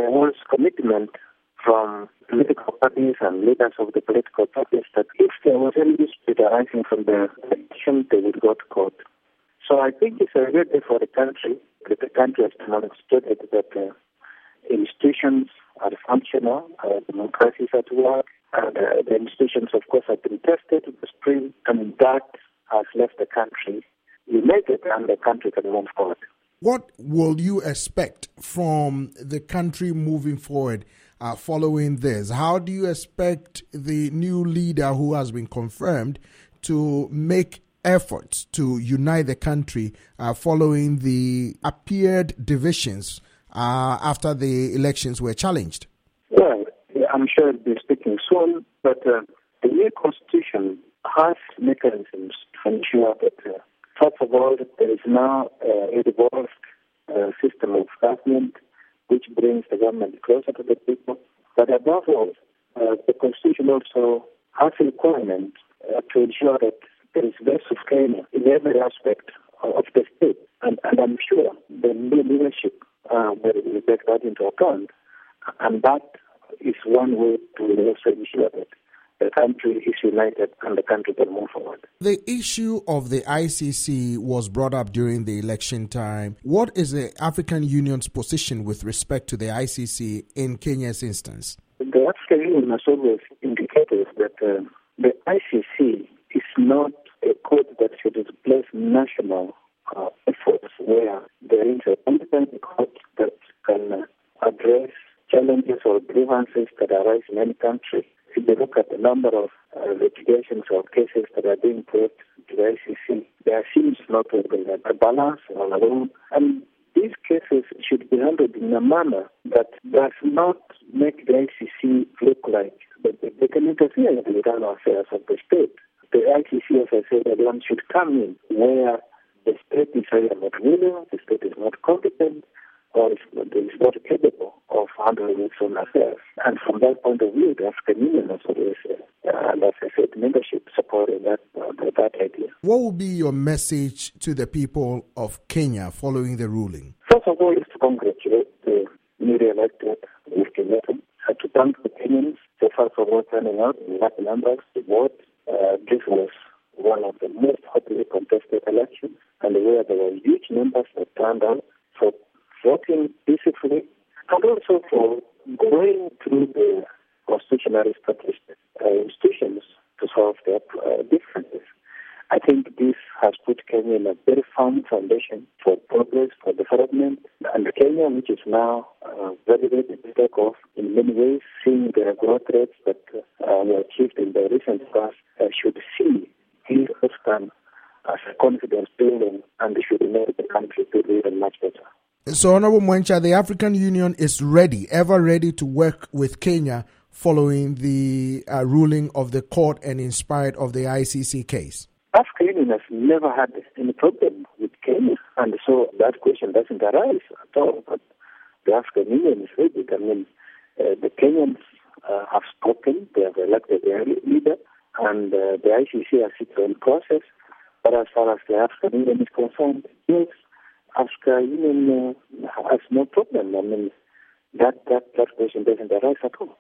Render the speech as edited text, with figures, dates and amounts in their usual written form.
there was commitment from political parties and leaders of the political parties that if there was any dispute arising from the election, they would go to court. So I think it's a good day for the country, that the country has demonstrated that institutions are functional, democracy is at work, and the institutions, of course, have been tested in the spring, and that has left the country united, and the country can move forward. What will you expect from the country moving forward following this? How do you expect the new leader who has been confirmed to make efforts to unite the country following the appeared divisions after the elections were challenged? Well, I'm sure he'll be speaking soon, but the new constitution has mechanisms to ensure that first of all, there is now a devolved system of government which brings the government closer to the people. But above all, the Constitution also has a requirement to ensure that there is less of failure in every aspect of the state. And I'm sure the new leadership will take that into account. And that is one way to also ensure that the country is united and the country can move forward. The issue of the ICC was brought up during the election time. What is the African Union's position with respect to the ICC in Kenya's instance? The African Union has always indicated that the ICC is not a court that should replace national efforts where there is a competent court that can address challenges or grievances that arise in any country. If you look at the number of litigations or cases that are being brought to the ICC, there seems not to be a balance on a room. And these cases should be handled in a manner that does not make the ICC look like they can interfere in the internal affairs of the state. The ICC, as I said, everyone should come in where the state is either not willing, the state is not competent, or is not capable of handling its own affairs. And from that point of view, the African Union has always, and as I said, membership supporting that idea. What will be your message to the people of Kenya following the ruling? First of all, is to congratulate the newly elected Kenyatta, to thank the Kenyans for first of all turning out in large numbers to vote. This was one of the most hotly contested elections, and where there were huge numbers that turned out for voting peacefully, and also for going through the constitutionally established institutions to solve their differences. I think this has put Kenya in a very firm foundation for progress, for development, and Kenya, which is now very ready to take off in many ways, seeing the growth rates that were achieved in the recent past, should see this outcome as a confidence building, and should make the country to do even much better. So, Honorable Mwencha, the African Union is ready, ever ready to work with Kenya following the ruling of the court and in spite of the ICC case. African Union has never had any problem with Kenya, and so that question doesn't arise at all. But the African Union is ready. I mean, the Kenyans have spoken, they have elected their leader, and the ICC has its own process. But as far as the African Union is concerned, yes, African Union has no problem. I mean, that question doesn't arise at all.